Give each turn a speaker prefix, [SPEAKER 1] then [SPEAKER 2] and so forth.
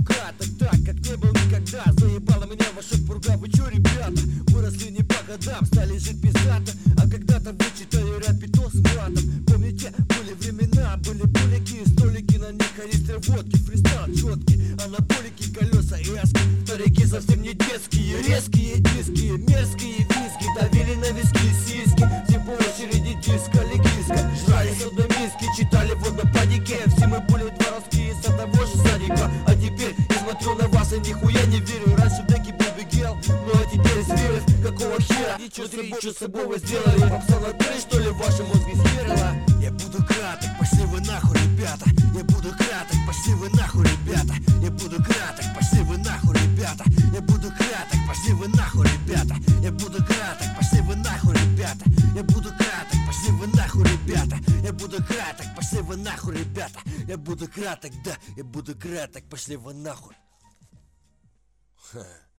[SPEAKER 1] краток, так как не был никогда. Заебала меня ваша пурга, вы чё, ребята? Выросли не по годам, стали жить пиздато. А когда-то вы читали рэп и то с матом. Помните, были времена, были булики, столики, на них канистры водки, фристайл четкий, анаболики, колеса и аски. Старики совсем не детские, резкие диски, мерзкие виски, давили на виски сиськи. Все по очереди диска, легиска, жрали с одной миски, читали в однопадике. Все мы были дворовские с одного же садика. А теперь я смотрю на вас и нихуя не верю. Раньше в деки был бегел, ну а теперь зверев. Какого хера? Ничего с собой вы сделали? Попса на три, что ли, ваши мозги схерила? Я буду краток, пошли вы нахуй, ребята. Я буду краток, пошли вы нахуй, ребята. Я буду краток, пошли вы нахуй, ребята. Я буду краток, пошли вы нахуй, ребята. Я буду краток, пошли вы нахуй, ребята. Я буду краток, пошли вы нахуй, ребята. Я буду краток, пошли вы нахуй, ребята. Я буду краток, да, я буду краток, пошли вы нахуй.